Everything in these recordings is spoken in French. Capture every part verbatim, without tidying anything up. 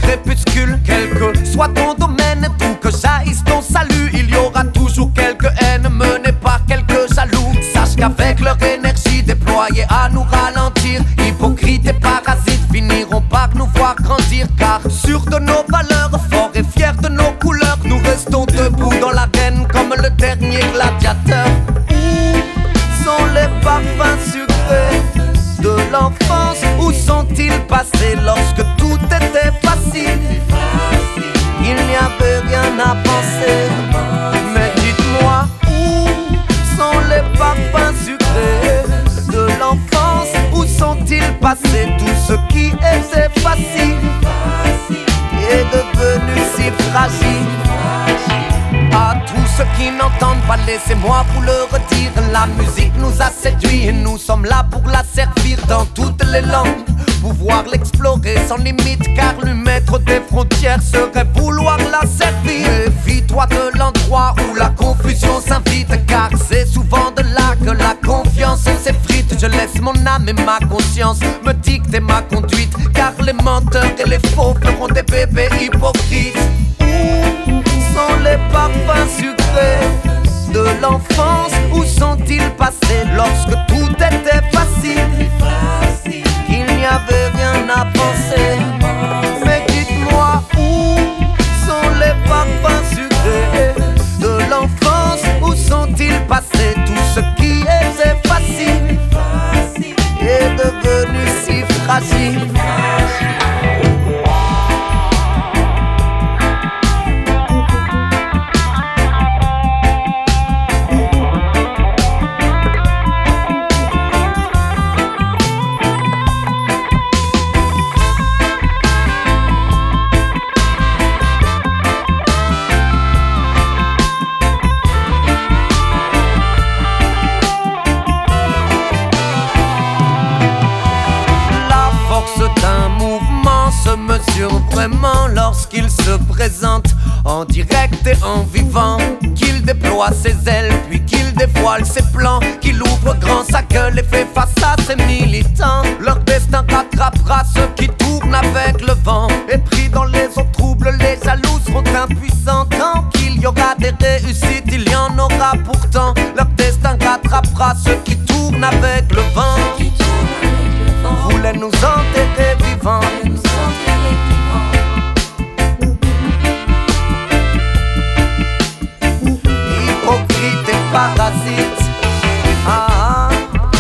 crépuscule. Quel que soit ton domaine, d'où que jaillisse ton salut, il y aura toujours quelques haines menées par quelques jaloux. Sache qu'avec leur énergie déployée à nous ralentir, hypocrites et parasites finiront par nous voir grandir. Car sûrs de nos valeurs, forts et fiers de nos couleurs, nous restons debout dans l'arène comme le dernier gladiateur. Où sont les parfums sucrés de l'enfance? Où sont-ils passés lorsque tout était facile? Il n'y avait rien à penser. Mais dites-moi, où sont les parfums sucrés de l'enfance? Où sont-ils passés? Tout ce qui était facile est devenu si fragile. À tous ceux qui n'entendent pas, laissez-moi vous le redire. La musique nous a séduits et nous sommes là pour la servir dans toutes les langues. Pouvoir l'explorer sans limite, car lui mettre des frontières serait vouloir la servir. Méfie-toi de l'endroit où la confusion s'invite, car c'est souvent de là que la confiance s'effrite. Je laisse mon âme et ma conscience me dicter ma conduite, car les menteurs et les faux feront des bébés hypocrites. Où sont les parfums sucrés de l'enfance? Où sont-ils passés lorsque tout était facile? Il n'y avait rien à penser. Mais dites-moi, où sont les parfums sucrés de l'enfance? Où sont-ils passés? Tout ce qui était facile est devenu si fragile. Mesure vraiment lorsqu'il se présente en direct et en vivant, qu'il déploie ses ailes puis qu'il dévoile ses plans, qu'il ouvre grand sa gueule et fait face à ses militants. Leur destin rattrapera ceux qui tournent avec le vent, et pris dans les eaux troubles, les jaloux seront impuissants. Tant qu'il y aura des réussites, il y en aura pourtant. Leur destin rattrapera ceux qui tournent avec le vent. Voulait nous enterrer vivants. Hypocrite et parasite. Ah,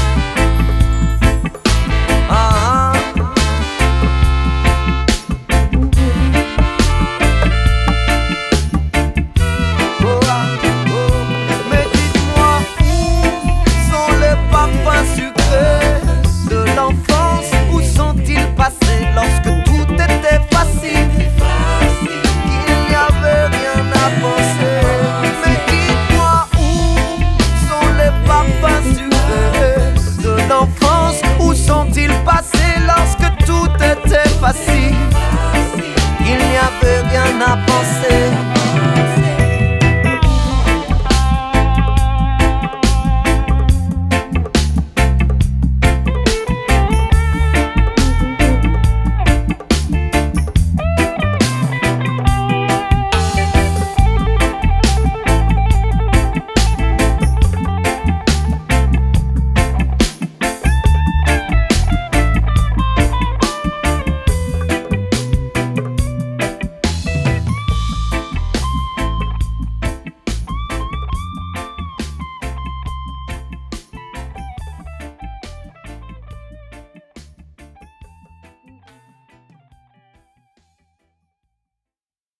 ah, ah. Oh, ah, oh. Mais dites-moi, où sont les parfums sucrés de l'enfance? Où sont-ils passés lorsque tout était facile? Il n'y avait rien à penser. Mais dites-moi, où sont les parfums sucrés de l'enfance? Où sont-ils passés lorsque tout était facile? Il n'y avait rien à penser.